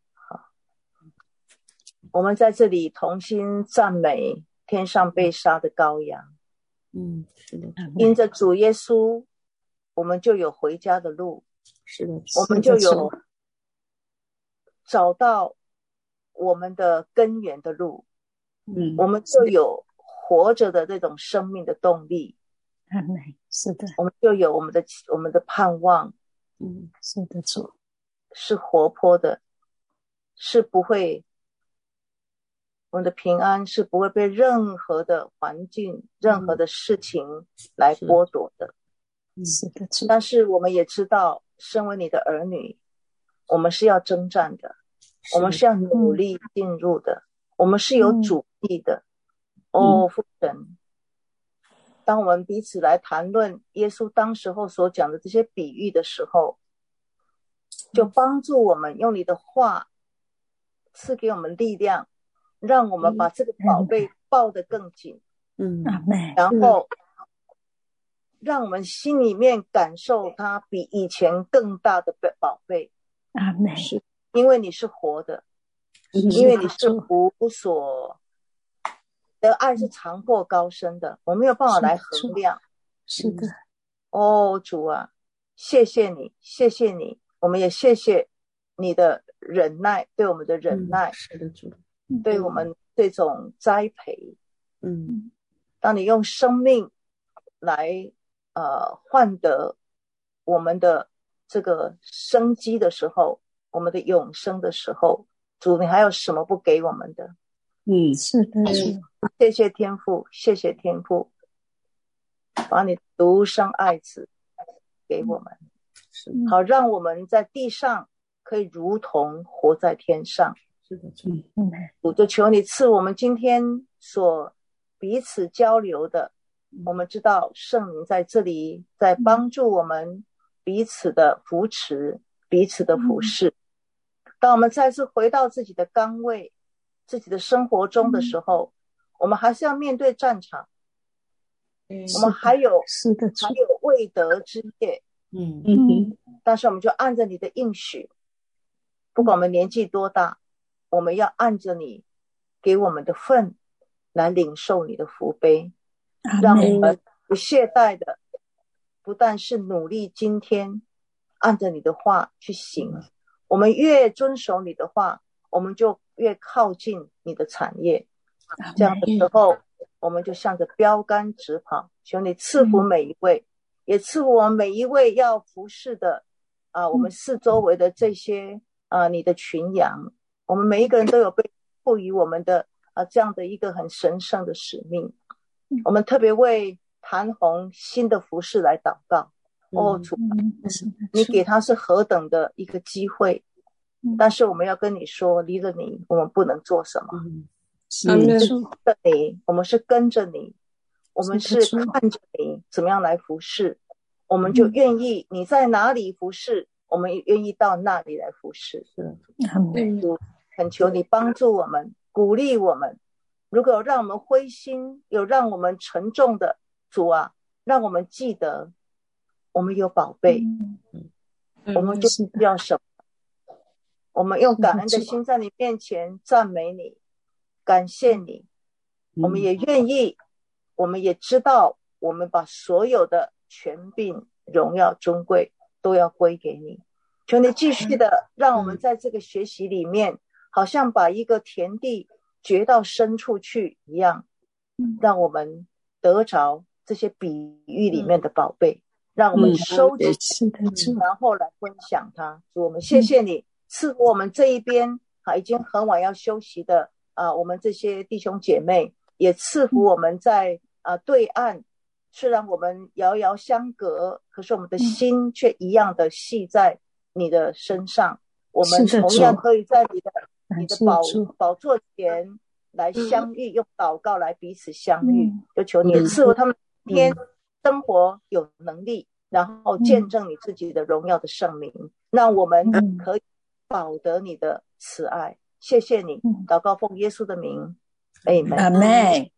我们在这里同心赞美天上被杀的羔羊。 是的， 因着主耶稣，我们就有回家的路。 是的， 我们就有找到我们的根源的路。我们就有活着的这种生命的动力。 是的， 我们就有我们的盼望。 是的，主是活泼的，是不会，我们的平安是不会被任何的环境、任何的事情来剥夺的。 是的， 但是我们也知道，身为你的儿女，我们是要征战的，我们是要努力进入的，我们是有主力的。父神，当我们彼此来谈论耶稣当时候所讲的这些比喻的时候，就帮助我们用你的话赐给我们力量，让我们把这个宝贝抱得更紧。然后让我们心里面感受它比以前更大的宝贝。因为你是活的，因为你是无所的爱是长阔高深的，我没有办法来衡量。 是的。 主啊，谢谢你，我们也谢谢你的忍耐，对我们的忍耐。 是的，主， 对我们这种栽培。当你用生命来换得我们的这个生机的时候，我们的永生的时候，主，你还有什么不给我们的？ 是的， 谢谢天父，把你独生爱子给我们，好让我们在地上可以如同活在天上。 是的， 主，就求你赐我们今天所彼此交流的，我们知道圣灵在这里在帮助我们彼此的扶持，彼此的服侍。当我们再次回到自己的岗位，自己的生活中的时候，我们还是要面对战场。我们还有未得之业。但是我们就按着你的应许，不管我们年纪多大，我们要按着你给我们的份来领受你的福杯，让我们不懈怠的，不但是努力今天按着你的话去行，我们越遵守你的话，我们就越靠近你的产业。这样的时候，我们就向着标杆直跑。求你赐福每一位，也赐福我们每一位要服侍的我们四周围的这些你的群羊。我们每一个人都有被赋予我们的这样的一个很神圣的使命。我们特别为谭红新的服事来祷告。主，你给他是何等的一个机会，但是我们要跟你说，离了你我们不能做什么。我们是跟着你，我们是看着你怎么样来服事，我们就愿意你在哪里服事，我们愿意到那里来服事。恳求你帮助我们，鼓励我们，如果有让我们灰心，有让我们沉重的，主啊，让我们记得我们有宝贝，我们就需要什么，我们用感恩的心在你面前赞美你，感谢你，我们也愿意，我们也知道，我们把所有的权柄、荣耀、尊贵都要归给你。求你继续的让我们在这个学习里面，好像把一个田地掘到深处去一样，让我们得着这些比喻里面的宝贝，让我们收集，然后来分享它。主，我们谢谢你赐福我们这一边已经很晚要休息的我们这些弟兄姐妹，也赐福我们在对岸，虽然我们遥遥相隔，可是我们的心却一样的系在你的身上。我们同样可以在你的宝座前来相遇，用祷告来彼此相遇。就求你赐福他们今天生活有能力，然后见证你自己的荣耀的圣名，让我们可以保得你的慈爱。谢谢你，祷告奉耶稣的名，阿们。